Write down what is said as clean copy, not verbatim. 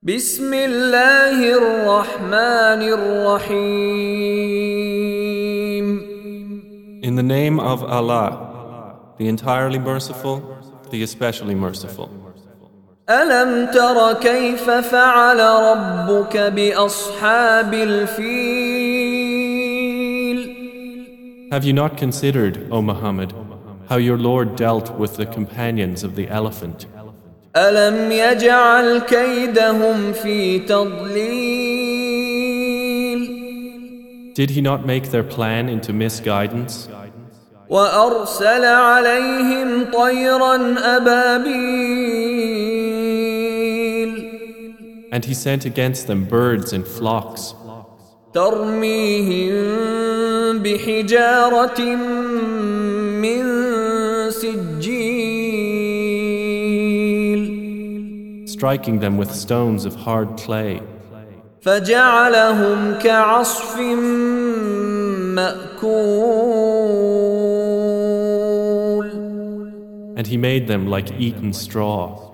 بسم الله الرحمن الرحيم. In the name of Allah, the entirely merciful, the especially merciful. ألم تر كيف فعل ربك بأصحاب الفيل؟ Have you not considered, O Muhammad, how your Lord dealt with the companions of the elephant? ألم يجعل كيدهم في تضليل؟ Did he not make their plan into misguidance? وأرسل عليهم طيرا أبابيل And he sent against them birds in flocks, ترميهم بحجارة من سجيل striking them with stones of hard clay, فجعلهم كعصف مأكول. and he made them like eaten straw.